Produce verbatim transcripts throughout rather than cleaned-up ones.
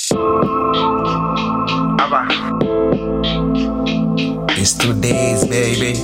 Abba. It's two days, baby.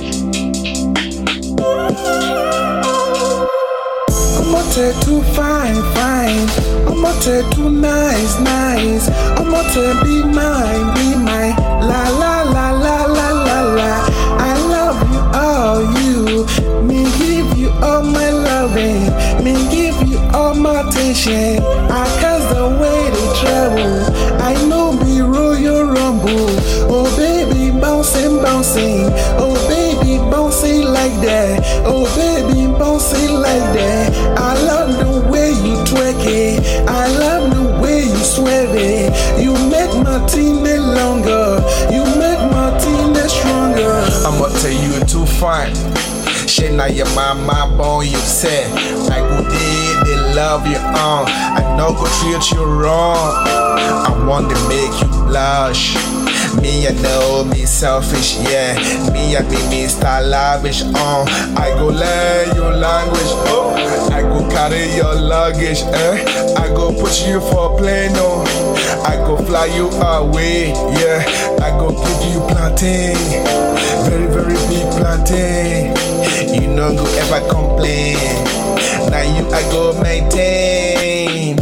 I'ma tell too fine, fine. I'ma tell too nice, nice. I'ma tell be mine, be mine. La la la la la la la. I love you, all you. Me give you all my loving. Me give you all my attention. I cause the way they travel. I know be Royal Rumble. Oh baby, bouncing, bouncing. Oh baby, bouncing like that. Oh baby, bouncing like that. I love the way you twerk it. I love the way you swerve it. You make my teenage longer. You make my teenage stronger. I'ma tell you too fine. Shit, now your mama born you said. Like who did they love you on? I know go treat you wrong. I want to make you blush. Me, I know me selfish, yeah. Me, I be Mister Lavish, uh. I go learn your language, oh. I go carry your luggage, eh. I go put you for a plane, oh. I go fly you away, yeah. I go give you plantain, very, very big plantain. You no go ever complain. Now you I go maintain.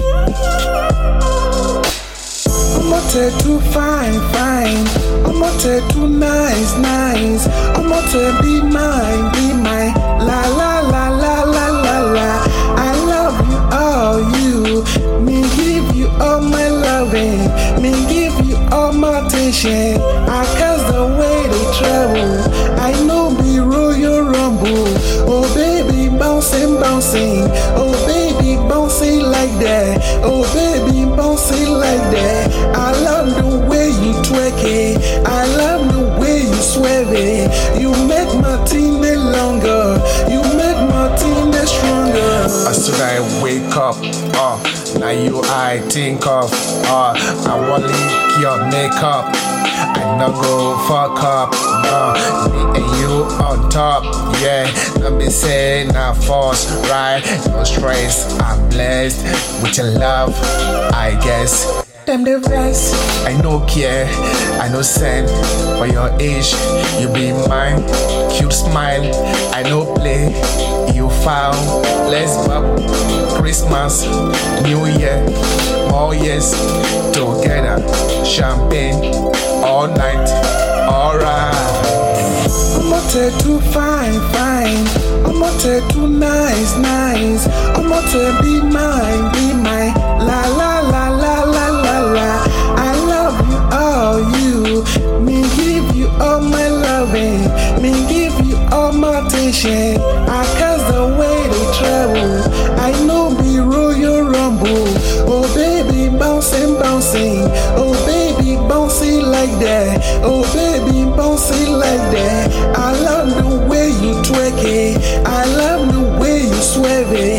I'ma tell too fine, fine. I'ma tell too nice, nice. I'ma tell be mine, be mine. La la la la la la la. I love you, all you. Me give you all my loving. Me give you all my attention. I cause the way they travel. I know be Royal Rumble. Oh baby, bouncing, bouncing. Oh baby, bouncing like that. Oh baby, bouncing like that. I love the way you twerk it. I love the way you swerve it. You make my teenage longer. You make my teenage stronger. As soon as I wake up, uh, now you I think of, uh, I want lick your makeup. I no go fuck up, uh, me and you on top, yeah. Let me say not force, right? No stress, I'm blessed with your love, I guess. Them the best. I no care, I no send for your age. You be mine, cute smile. I no play, you foul. Let's bop, Christmas, New Year, all years together. Champagne, all night, alright. I'ma tell too fine, fine. I'ma tell too nice, nice. I'ma tell be mine, be mine. La la la la la la la. I love you, all you. Me give you all my loving. Me give you all my attention. I cause the way they travel. I know be Royal Rumble. Oh baby, bouncing, bouncing. Oh baby, bouncing like that. Oh baby, bouncing like that. I love the way you twerk it. I love the way you swerve it.